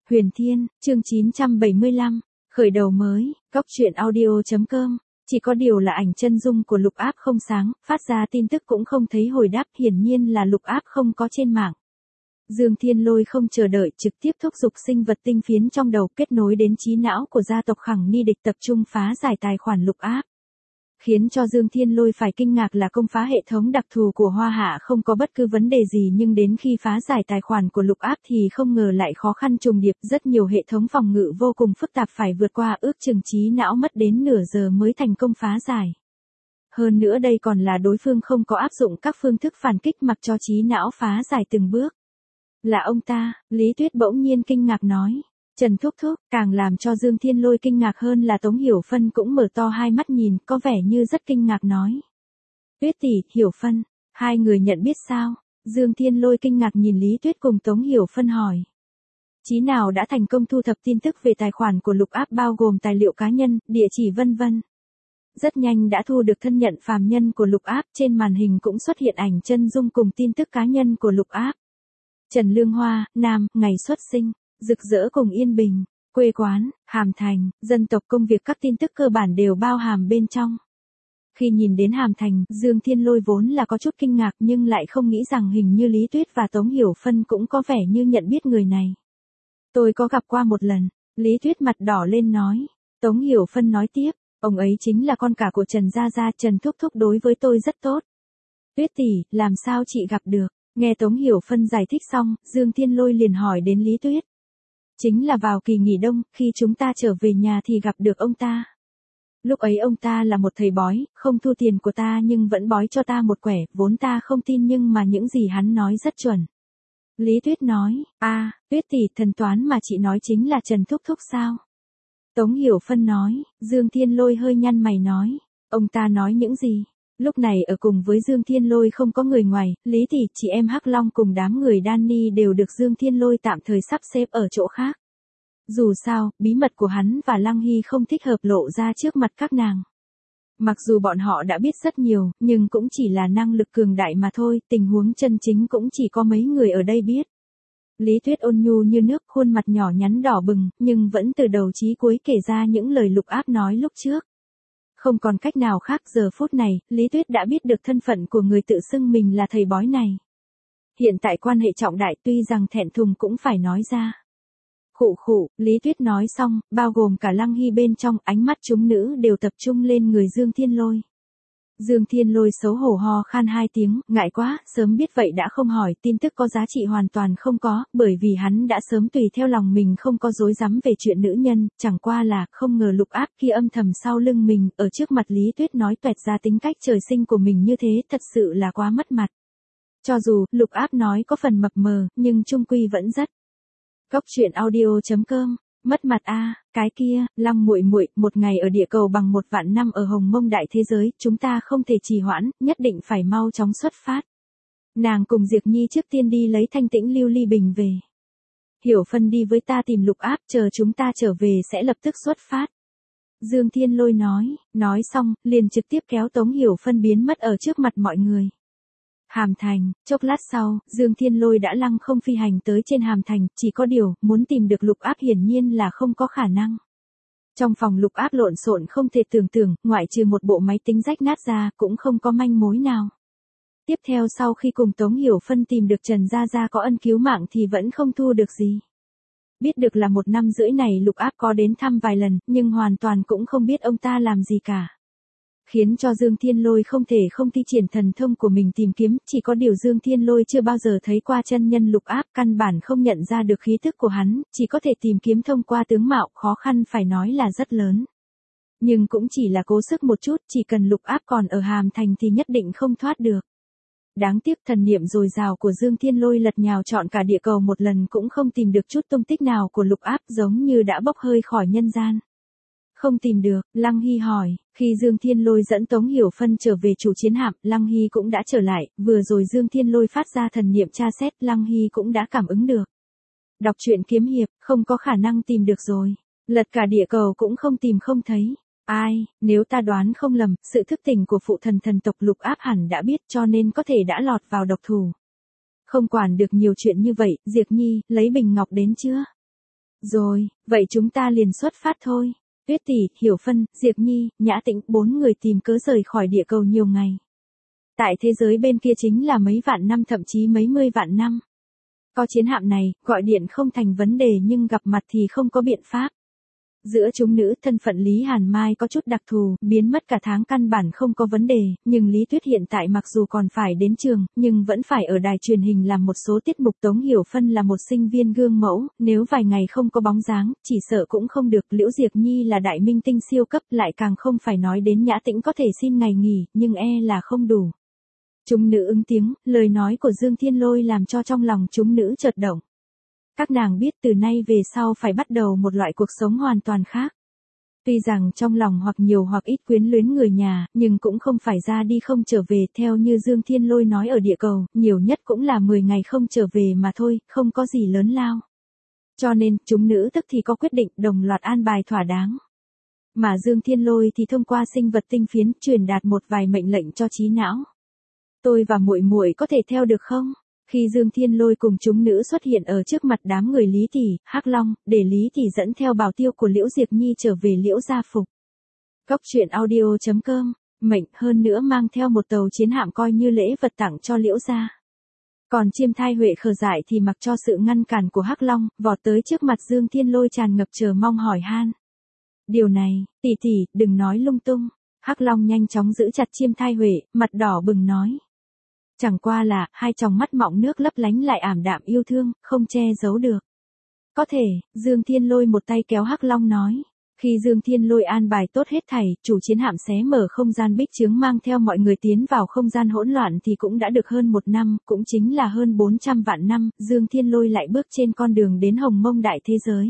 Huyền Thiên, chương 975, khởi đầu mới, Cóc truyện audio.com. Chỉ có điều là ảnh chân dung của Lục Áp không sáng, phát ra tin tức cũng không thấy hồi đáp, hiển nhiên là Lục Áp không có trên mạng. Dương Thiên Lôi không chờ đợi, trực tiếp thúc giục sinh vật tinh phiến trong đầu kết nối đến trí não của gia tộc Khẳng Ni Địch tập trung phá giải tài khoản Lục Áp. Khiến cho Dương Thiên Lôi phải kinh ngạc là công phá hệ thống đặc thù của Hoa Hạ không có bất cứ vấn đề gì, nhưng đến khi phá giải tài khoản của Lục Áp thì không ngờ lại khó khăn trùng điệp, rất nhiều hệ thống phòng ngự vô cùng phức tạp phải vượt qua, ước chừng trí não mất đến nửa giờ mới thành công phá giải. Hơn nữa đây còn là đối phương không có áp dụng các phương thức phản kích mặc cho trí não phá giải từng bước. Là ông ta, Lý Tuyết bỗng nhiên kinh ngạc nói. Trần Thúc Thúc, càng làm cho Dương Thiên Lôi kinh ngạc hơn là Tống Hiểu Phân cũng mở to hai mắt nhìn, có vẻ như rất kinh ngạc nói. Tuyết tỷ, Hiểu Phân, hai người nhận biết sao? Dương Thiên Lôi kinh ngạc nhìn Lý Tuyết cùng Tống Hiểu Phân hỏi. Chí nào đã thành công thu thập tin tức về tài khoản của Lục Áp bao gồm tài liệu cá nhân, địa chỉ vân vân. Rất nhanh đã thu được thân nhận phàm nhân của Lục Áp, trên màn hình cũng xuất hiện ảnh chân dung cùng tin tức cá nhân của Lục Áp. Trần Lương Hoa, nam, ngày xuất sinh. Rực rỡ cùng Yên Bình, quê quán, Hàm Thành, dân tộc, công việc, các tin tức cơ bản đều bao hàm bên trong. Khi nhìn đến Hàm Thành, Dương Thiên Lôi vốn là có chút kinh ngạc nhưng lại không nghĩ rằng hình như Lý Tuyết và Tống Hiểu Phân cũng có vẻ như nhận biết người này. Tôi có gặp qua một lần, Lý Tuyết mặt đỏ lên nói. Tống Hiểu Phân nói tiếp, ông ấy chính là con cả của Trần Gia Gia, Trần Thúc Thúc đối với tôi rất tốt. Tuyết tỷ, làm sao chị gặp được? Nghe Tống Hiểu Phân giải thích xong, Dương Thiên Lôi liền hỏi đến Lý Tuyết. Chính là vào kỳ nghỉ đông, khi chúng ta trở về nhà thì gặp được ông ta. Lúc ấy ông ta là một thầy bói, không thu tiền của ta nhưng vẫn bói cho ta một quẻ, vốn ta không tin nhưng mà những gì hắn nói rất chuẩn. Lý Tuyết nói, Tuyết tỷ, thần toán mà chị nói chính là Trần Thúc Thúc sao? Tống Hiểu Phân nói. Dương Thiên Lôi hơi nhăn mày nói, ông ta nói những gì? Lúc này ở cùng với Dương Thiên Lôi không có người ngoài, Lý tỷ, chị em Hắc Long cùng đám người Danny đều được Dương Thiên Lôi tạm thời sắp xếp ở chỗ khác. Dù sao, bí mật của hắn và Lăng Hy không thích hợp lộ ra trước mặt các nàng. Mặc dù bọn họ đã biết rất nhiều, nhưng cũng chỉ là năng lực cường đại mà thôi, tình huống chân chính cũng chỉ có mấy người ở đây biết. Lý Tuyết ôn nhu như nước, khuôn mặt nhỏ nhắn đỏ bừng, nhưng vẫn từ đầu chí cuối kể ra những lời Lục Áp nói lúc trước. Không còn cách nào khác, giờ phút này, Lý Tuyết đã biết được thân phận của người tự xưng mình là thầy bói này. Hiện tại quan hệ trọng đại, tuy rằng thẹn thùng cũng phải nói ra. Khụ khụ, Lý Tuyết nói xong, bao gồm cả Lăng Hy bên trong, ánh mắt chúng nữ đều tập trung lên người Dương Thiên Lôi. Dương Thiên Lôi xấu hổ ho khan hai tiếng, ngại quá, sớm biết vậy đã không hỏi, tin tức có giá trị hoàn toàn không có, bởi vì hắn đã sớm tùy theo lòng mình không có dối rắm về chuyện nữ nhân, chẳng qua là, không ngờ Lục Áp kia âm thầm sau lưng mình, ở trước mặt Lý Tuyết nói toẹt ra tính cách trời sinh của mình như thế, thật sự là quá mất mặt. Cho dù, Lục Áp nói có phần mập mờ, nhưng chung quy vẫn rất. Cóc truyện audio.com. Mất mặt cái kia, Lăng muội muội, một ngày ở địa cầu bằng 1 vạn năm ở Hồng Mông đại thế giới, chúng ta không thể trì hoãn, nhất định phải mau chóng xuất phát. Nàng cùng Diệp Nhi trước tiên đi lấy Thanh Tĩnh Lưu Ly Bình về. Hiểu Phân đi với ta tìm Lục Áp, chờ chúng ta trở về sẽ lập tức xuất phát. Dương Thiên Lôi nói xong, liền trực tiếp kéo Tống Hiểu Phân biến mất ở trước mặt mọi người. Hàm Thành, chốc lát sau, Dương Thiên Lôi đã lăng không phi hành tới trên Hàm Thành, chỉ có điều, muốn tìm được Lục Áp hiển nhiên là không có khả năng. Trong phòng Lục Áp lộn xộn không thể tưởng tượng, ngoại trừ một bộ máy tính rách nát ra, cũng không có manh mối nào. Tiếp theo sau khi cùng Tống Hiểu Phân tìm được Trần Gia Gia có ân cứu mạng thì vẫn không thu được gì. Biết được là 1 năm rưỡi này Lục Áp có đến thăm vài lần, nhưng hoàn toàn cũng không biết ông ta làm gì cả. Khiến cho Dương Thiên Lôi không thể không thi triển thần thông của mình tìm kiếm, chỉ có điều Dương Thiên Lôi chưa bao giờ thấy qua chân nhân Lục Áp, căn bản không nhận ra được khí thức của hắn, chỉ có thể tìm kiếm thông qua tướng mạo, khó khăn phải nói là rất lớn. Nhưng cũng chỉ là cố sức một chút, chỉ cần Lục Áp còn ở Hàm Thành thì nhất định không thoát được. Đáng tiếc thần niệm dồi dào của Dương Thiên Lôi lật nhào trọn cả địa cầu một lần cũng không tìm được chút tung tích nào của Lục Áp, giống như đã bốc hơi khỏi nhân gian. Không tìm được, Lăng Hy hỏi, khi Dương Thiên Lôi dẫn Tống Hiểu Phân trở về chủ chiến hạm, Lăng Hy cũng đã trở lại, vừa rồi Dương Thiên Lôi phát ra thần niệm tra xét, Lăng Hy cũng đã cảm ứng được. Đọc truyện kiếm hiệp, không có khả năng tìm được rồi. Lật cả địa cầu cũng không tìm không thấy. Nếu ta đoán không lầm, sự thức tỉnh của phụ thần thần tộc Lục Áp hẳn đã biết cho nên có thể đã lọt vào độc thủ. Không quản được nhiều chuyện như vậy, Diệp Nhi, lấy bình ngọc đến chưa? Rồi, vậy chúng ta liền xuất phát thôi. Tuyết tỷ, Hiểu Phân, Diệp Nhi, Nhã Tĩnh, 4 người tìm cớ rời khỏi địa cầu nhiều ngày. Tại thế giới bên kia chính là mấy vạn năm thậm chí mấy mươi vạn năm. Có chiến hạm này, gọi điện không thành vấn đề nhưng gặp mặt thì không có biện pháp. Giữa chúng nữ thân phận Lý Hàn Mai có chút đặc thù, biến mất cả tháng căn bản không có vấn đề, nhưng Lý Tuyết hiện tại mặc dù còn phải đến trường, nhưng vẫn phải ở đài truyền hình làm một số tiết mục. Tống Hiểu Phân là một sinh viên gương mẫu, nếu vài ngày không có bóng dáng, chỉ sợ cũng không được. Liễu Diệp Nhi là đại minh tinh siêu cấp, lại càng không phải nói đến Nhã Tĩnh có thể xin ngày nghỉ, nhưng là không đủ. Chúng nữ ứng tiếng, lời nói của Dương Thiên Lôi làm cho trong lòng chúng nữ chợt động. Các nàng biết từ nay về sau phải bắt đầu một loại cuộc sống hoàn toàn khác. Tuy rằng trong lòng hoặc nhiều hoặc ít quyến luyến người nhà, nhưng cũng không phải ra đi không trở về. Theo như Dương Thiên Lôi nói ở địa cầu, nhiều nhất cũng là 10 ngày không trở về mà thôi, không có gì lớn lao. Cho nên, chúng nữ tức thì có quyết định đồng loạt an bài thỏa đáng. Mà Dương Thiên Lôi thì thông qua sinh vật tinh phiến truyền đạt một vài mệnh lệnh cho trí não. Tôi và muội muội có thể theo được không? Khi Dương Thiên Lôi cùng chúng nữ xuất hiện ở trước mặt đám người Lý Tỷ, Hắc Long, để Lý Tỷ dẫn theo bảo tiêu của Liễu Diệp Nhi trở về Liễu gia phục. Cốc truyện audio.com, mệnh hơn nữa mang theo một tàu chiến hạm coi như lễ vật tặng cho Liễu gia. Còn Chiêm Thai Huệ khờ dại thì mặc cho sự ngăn cản của Hắc Long, vọt tới trước mặt Dương Thiên Lôi tràn ngập chờ mong hỏi han. Điều này, tỷ, đừng nói lung tung. Hắc Long nhanh chóng giữ chặt Chiêm Thai Huệ, mặt đỏ bừng nói. Chẳng qua là, hai tròng mắt mọng nước lấp lánh lại ảm đạm yêu thương, không che giấu được. Có thể, Dương Thiên Lôi một tay kéo Hắc Long nói. Khi Dương Thiên Lôi an bài tốt hết thảy, chủ chiến hạm xé mở không gian bích chướng mang theo mọi người tiến vào không gian hỗn loạn thì cũng đã được hơn 1 năm, cũng chính là hơn 400 vạn năm, Dương Thiên Lôi lại bước trên con đường đến Hồng Mông đại thế giới.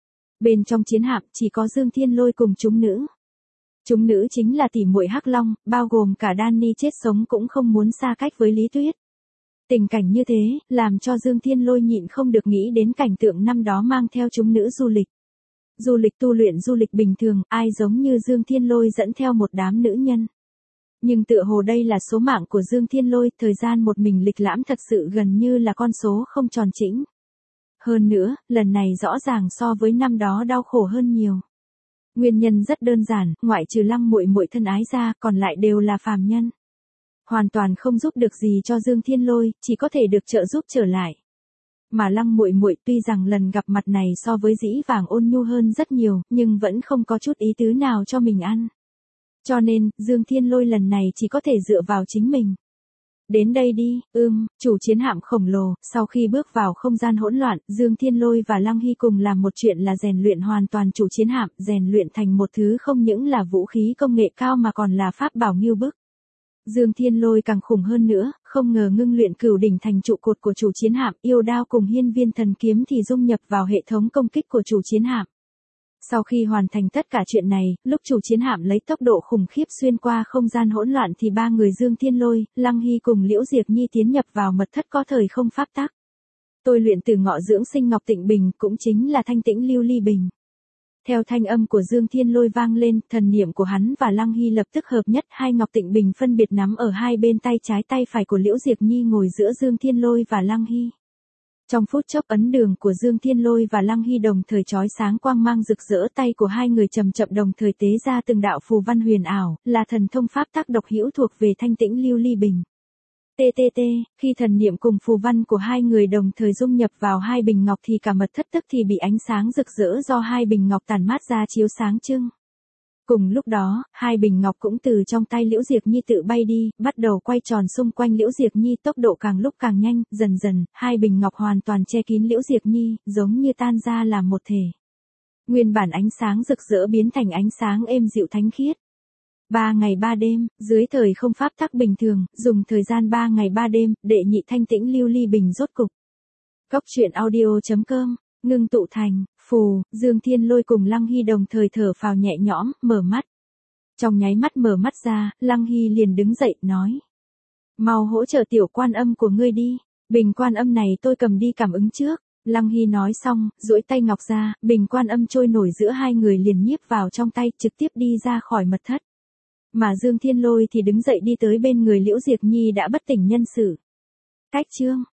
Bên trong chiến hạm chỉ có Dương Thiên Lôi cùng chúng nữ. Chúng nữ chính là tỷ muội Hắc Long, bao gồm cả Danny chết sống cũng không muốn xa cách với Lý Tuyết. Tình cảnh như thế, làm cho Dương Thiên Lôi nhịn không được nghĩ đến cảnh tượng năm đó mang theo chúng nữ du lịch. Du lịch tu luyện, du lịch bình thường, ai giống như Dương Thiên Lôi dẫn theo một đám nữ nhân. Nhưng tựa hồ đây là số mạng của Dương Thiên Lôi, thời gian một mình lịch lãm thật sự gần như là con số không tròn chỉnh. Hơn nữa, lần này rõ ràng so với năm đó đau khổ hơn nhiều. Nguyên nhân rất đơn giản, ngoại trừ Lăng muội muội thân ái ra, còn lại đều là phàm nhân. Hoàn toàn không giúp được gì cho Dương Thiên Lôi, chỉ có thể được trợ giúp trở lại. Mà Lăng muội muội tuy rằng lần gặp mặt này so với Dĩ Vàng ôn nhu hơn rất nhiều, nhưng vẫn không có chút ý tứ nào cho mình ăn. Cho nên, Dương Thiên Lôi lần này chỉ có thể dựa vào chính mình. Đến đây đi, chủ chiến hạm khổng lồ, sau khi bước vào không gian hỗn loạn, Dương Thiên Lôi và Lăng Hy cùng làm một chuyện là rèn luyện hoàn toàn chủ chiến hạm, rèn luyện thành một thứ không những là vũ khí công nghệ cao mà còn là pháp bảo ngưu bức. Dương Thiên Lôi càng khủng hơn nữa, không ngờ ngưng luyện cửu đỉnh thành trụ cột của chủ chiến hạm, yêu đao cùng hiên viên thần kiếm thì dung nhập vào hệ thống công kích của chủ chiến hạm. Sau khi hoàn thành tất cả chuyện này, lúc chủ chiến hạm lấy tốc độ khủng khiếp xuyên qua không gian hỗn loạn thì ba người Dương Thiên Lôi, Lăng Hy cùng Liễu Diệp Nhi tiến nhập vào mật thất có thời không pháp tắc. Tôi luyện từ ngọ dưỡng sinh Ngọc Tịnh Bình, cũng chính là thanh tĩnh lưu ly bình. Theo thanh âm của Dương Thiên Lôi vang lên, thần niệm của hắn và Lăng Hy lập tức hợp nhất, hai Ngọc Tịnh Bình phân biệt nắm ở hai bên tay trái tay phải của Liễu Diệp Nhi ngồi giữa Dương Thiên Lôi và Lăng Hy. Trong phút chốc ấn đường của Dương Thiên Lôi và Lăng Hy đồng thời chói sáng quang mang rực rỡ, tay của hai người chậm chậm đồng thời tế ra từng đạo phù văn huyền ảo, là thần thông pháp tắc độc hữu thuộc về thanh tĩnh lưu ly bình. TTT, khi thần niệm cùng phù văn của hai người đồng thời dung nhập vào hai bình ngọc thì cả mật thất tức thì bị ánh sáng rực rỡ do hai bình ngọc tản mát ra chiếu sáng trưng. Cùng lúc đó, hai bình ngọc cũng từ trong tay Liễu Diệp Nhi tự bay đi, bắt đầu quay tròn xung quanh Liễu Diệp Nhi, tốc độ càng lúc càng nhanh, dần dần, hai bình ngọc hoàn toàn che kín Liễu Diệp Nhi, giống như tan ra làm một thể. Nguyên bản ánh sáng rực rỡ biến thành ánh sáng êm dịu thánh khiết. 3 ngày 3 đêm, dưới thời không pháp tắc bình thường, dùng thời gian 3 ngày 3 đêm, đệ nhị thanh tĩnh lưu ly bình rốt cục. Cốc truyện audio.com, ngưng tụ thành, phù, Dương Thiên Lôi cùng Lăng Hy đồng thời thở phào nhẹ nhõm, mở mắt. Trong nháy mắt mở mắt ra, Lăng Hy liền đứng dậy, nói. Mau hỗ trợ tiểu quan âm của ngươi đi, bình quan âm này tôi cầm đi cảm ứng trước. Lăng Hy nói xong, duỗi tay ngọc ra, bình quan âm trôi nổi giữa hai người liền nhiếp vào trong tay, trực tiếp đi ra khỏi mật thất. Mà Dương Thiên Lôi thì đứng dậy đi tới bên người Liễu Diệp Nhi đã bất tỉnh nhân sự. Cách chương